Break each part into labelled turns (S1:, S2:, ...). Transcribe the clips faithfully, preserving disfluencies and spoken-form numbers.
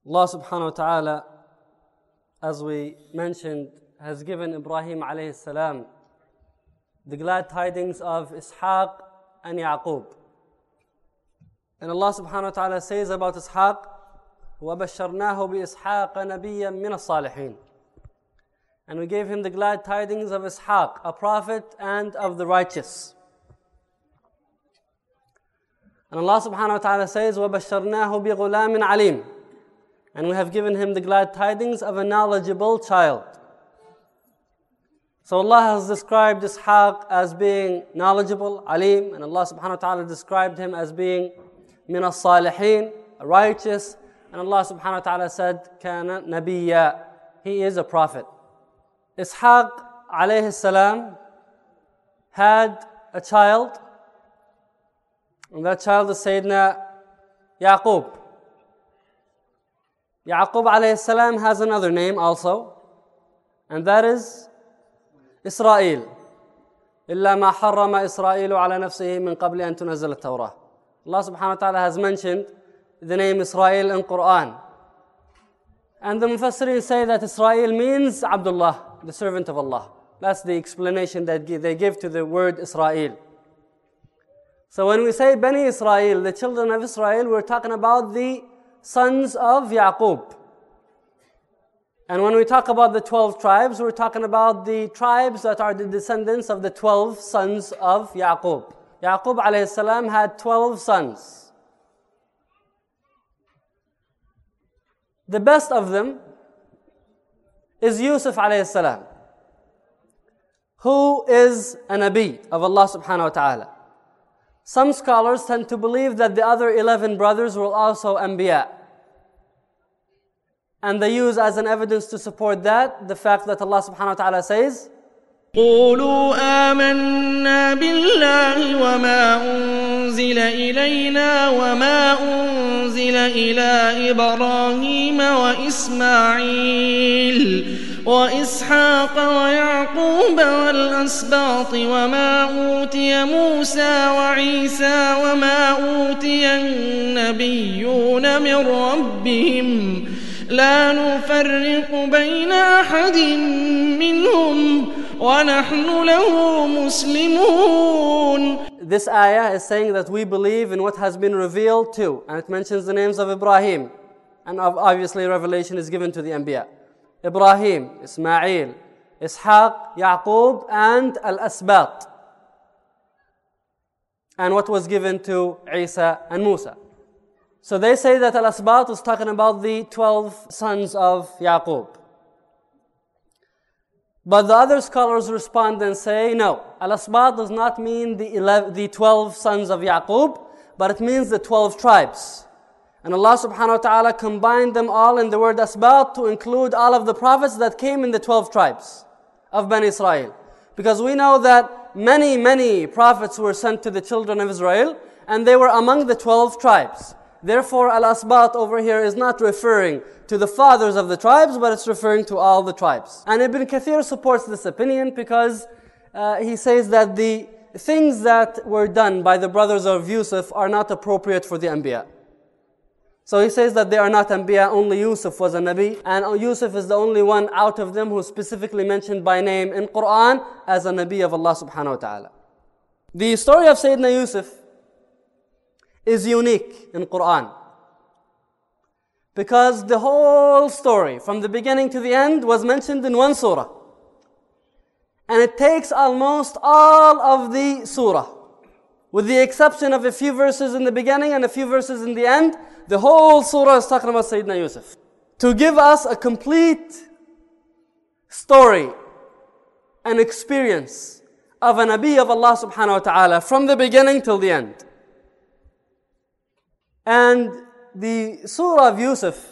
S1: Allah subhanahu wa ta'ala, as we mentioned, has given Ibrahim alayhi salam the glad tidings of Ishaq and Yaqub. And Allah subhanahu wa ta'ala says about Ishaq, وَبَشَّرْنَاهُ بِإِسْحَاقَ نَبِيًّا مِّنَ الصَّالِحِينَ. And we gave him the glad tidings of Ishaq, a prophet and of the righteous. And Allah subhanahu wa ta'ala says, وَبَشَّرْنَاهُ بِغُلَامٍ عَلِيمٍ. And we have given him the glad tidings of a knowledgeable child. So Allah has described Ishaq as being knowledgeable, alim, and Allah subhanahu wa ta'ala described him as being min as-salihin, righteous, and Allah subhanahu wa ta'ala said, kana nabiyya, he is a prophet. Ishaq alayhi salam had a child, and that child is Sayyidina Yaqub. Yaqub alayhi salam has another name also, and that is Israel. إِلَّا مَا حَرَّمَ إِسْرَائِيلُ عَلَى نَفْسِهِ مِنْ قَبْلِ أَن تُنَزَّلَ التَّوْرَةِ. Allah subhanahu wa ta'ala has mentioned the name Israel in Quran. And the Mufassirin say that Israel means Abdullah, the servant of Allah. That's the explanation that they give to the word Israel. So when we say Bani Israel, the children of Israel, we're talking about the sons of Yaqub. And when we talk about the twelve tribes, we're talking about the tribes that are the descendants of the twelve sons of Yaqub. Yaqub alayhi salam had twelve sons. The best of them is Yusuf alayhi salam, who is a Nabi of Allah subhanahu wa ta'ala. Some scholars tend to believe that the other eleven brothers were also Anbiya. And they use as an evidence to support that the fact that Allah subhanahu wa ta'ala says,
S2: قولوا آمنا بالله وما أنزل إلينا وما أنزل إلى إبراهيم وإسماعيل وإسحاق ويعقوب والأسباط وما أوتي موسى وعيسى وما أوتي النبيون من ربهم لا نفرق بين أحد منهم وَنَحْنُ لَهُ مُسْلِمُونَ.
S1: This ayah is saying that we believe in what has been revealed to, and it mentions the names of Ibrahim, and obviously revelation is given to the Anbiya. Ibrahim, Ismail, Ishaq, Yaqub, and Al-Asbat, and what was given to Isa and Musa. So they say that Al-Asbat is talking about the twelve sons of Yaqub. But the other scholars respond and say, no, Al-Asbat does not mean the, eleven, the twelve sons of Yaqub, but it means the twelve tribes. And Allah subhanahu wa ta'ala combined them all in the word Asbat to include all of the prophets that came in the twelve tribes of Bani Israel. Because we know that many, many prophets were sent to the children of Israel, and they were among the twelve tribes. Therefore, Al-Asbat over here is not referring to the fathers of the tribes, but it's referring to all the tribes. And Ibn Kathir supports this opinion because uh, he says that the things that were done by the brothers of Yusuf are not appropriate for the Anbiya. So he says that they are not Anbiya, only Yusuf was a Nabi, and Yusuf is the only one out of them who is specifically mentioned by name in Quran as a Nabi of Allah subhanahu wa ta'ala. The story of Sayyidina Yusuf is unique in Quran. Because the whole story, from the beginning to the end, was mentioned in one surah. And it takes almost all of the surah. With the exception of a few verses in the beginning and a few verses in the end, the whole surah is talking about Sayyidina Yusuf. To give us a complete story and experience of a Nabi of Allah subhanahu wa ta'ala from the beginning till the end. And the surah of Yusuf,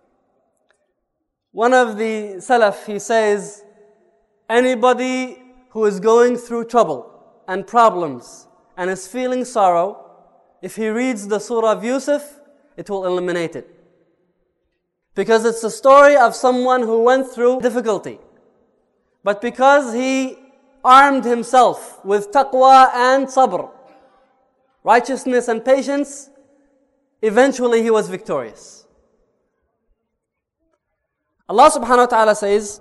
S1: one of the Salaf, he says, anybody who is going through trouble and problems and is feeling sorrow, if he reads the surah of Yusuf, it will eliminate it. Because it's a story of someone who went through difficulty. But because he armed himself with taqwa and sabr, righteousness and patience, eventually he was victorious. Allah subhanahu wa ta'ala says,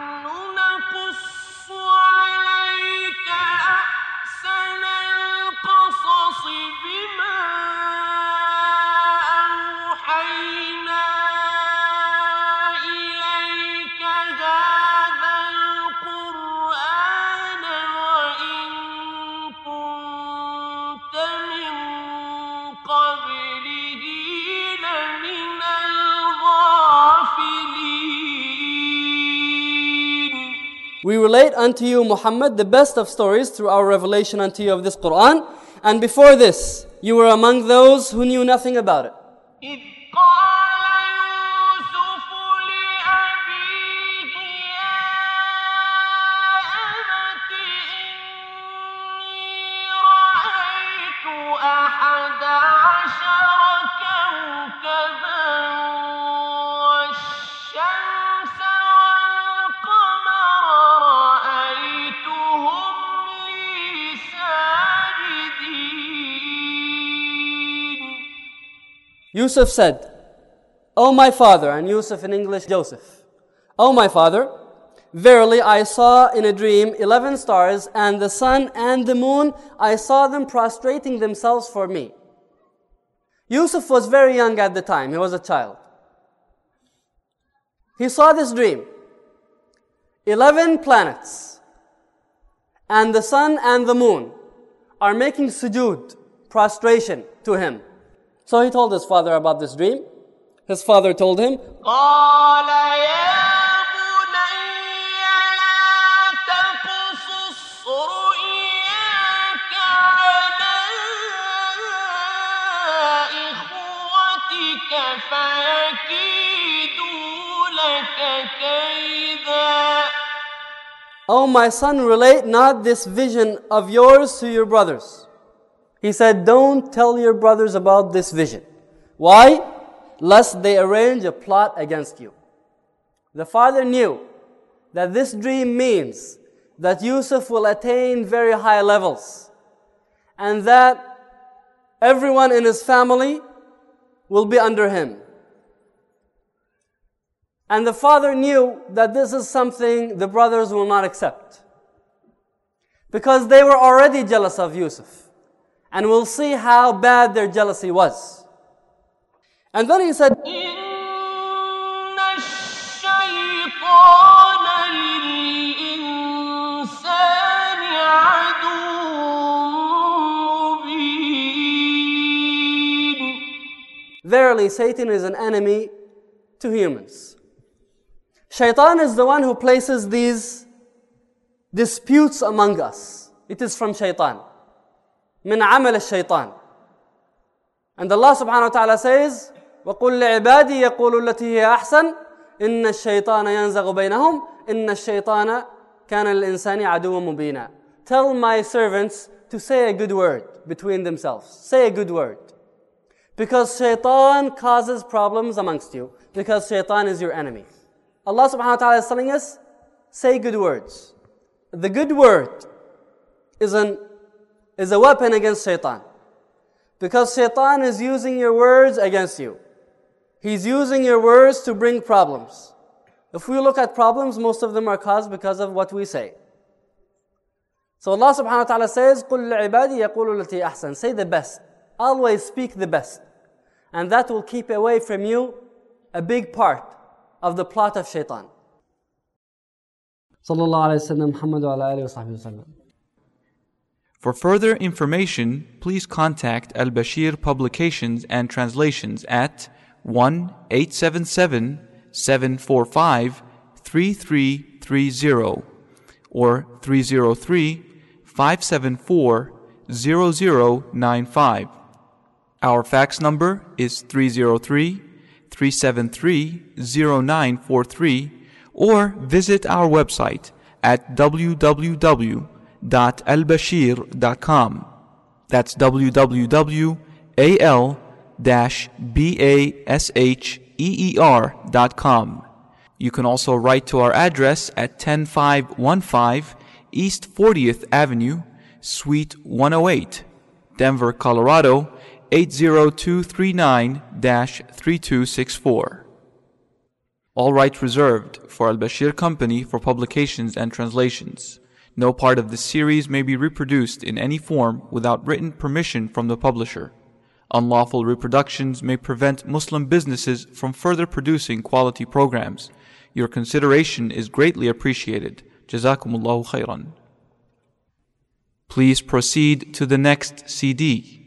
S1: we relate unto you, Muhammad, the best of stories through our revelation unto you of this Quran. And before this, you were among those who knew nothing about it. Yusuf said, O my father, and Yusuf in English, Joseph, O my father, verily I saw in a dream eleven stars, and the sun and the moon, I saw them prostrating themselves for me. Yusuf was very young at the time, he was a child. He saw this dream. Eleven planets, and the sun and the moon are making sujood, prostration to him. So he told his father about this dream. His father told him, O my son, relate not this vision of yours to your brothers. He said, don't tell your brothers about this vision. Why? Lest they arrange a plot against you. The father knew that this dream means that Yusuf will attain very high levels, and that everyone in his family will be under him. And the father knew that this is something the brothers will not accept, because they were already jealous of Yusuf. And we'll see how bad their jealousy was. And then he said, verily, Satan is an enemy to humans. Shaitan is the one who places these disputes among us. It is from Shaitan. من عمل الشيطان. And Allah subhanahu wa ta'ala says, وَقُلْ لِعِبَادِي يَقُولُ الَّتِي هِيَ أَحْسَنُ إِنَّ الشَّيْطَانَ يَنزَغُ بَيْنَهُمْ إِنَّ الشَّيْطَانَ كَانَ لِلْإِنسَانِ عَدُوًّا مُبِينًا. Tell my servants to say a good word between themselves. Say a good word. Because shaitan causes problems amongst you. Because shaitan is your enemy. Allah subhanahu wa ta'ala is telling us, say good words. The good word is an is a weapon against shaitan. Because shaitan is using your words against you. He's using your words to bring problems. If we look at problems, most of them are caused because of what we say. So Allah subhanahu wa ta'ala says, قُلْ لِعِبَادِي يَقُولُ الَّتِي أَحْسَنُ. Say the best. Always speak the best. And that will keep away from you a big part of the plot of shaitan. Sallallahu alayhi wa sallam, Muhammad wa ala alihi wa sahbihi wa sallam.
S3: For further information, please contact Al-Bashir Publications and Translations at one eight seven seven, seven four five, three three three zero or three zero three, five seven four, zero zero nine five. Our fax number is three zero three, three seven three, zero nine four three, or visit our website at w w w dot al bashir dot com. That's w w w dot al basheer dot com. You can also write to our address at ten five fifteen East fortieth Avenue, Suite one oh eight, Denver, Colorado eight zero two three nine, three two six four. All rights reserved for Al-Bashir Company for publications and translations. No part of this series may be reproduced in any form without written permission from the publisher. Unlawful reproductions may prevent Muslim businesses from further producing quality programs. Your consideration is greatly appreciated. Jazakumullahu khairan. Please proceed to the next C D.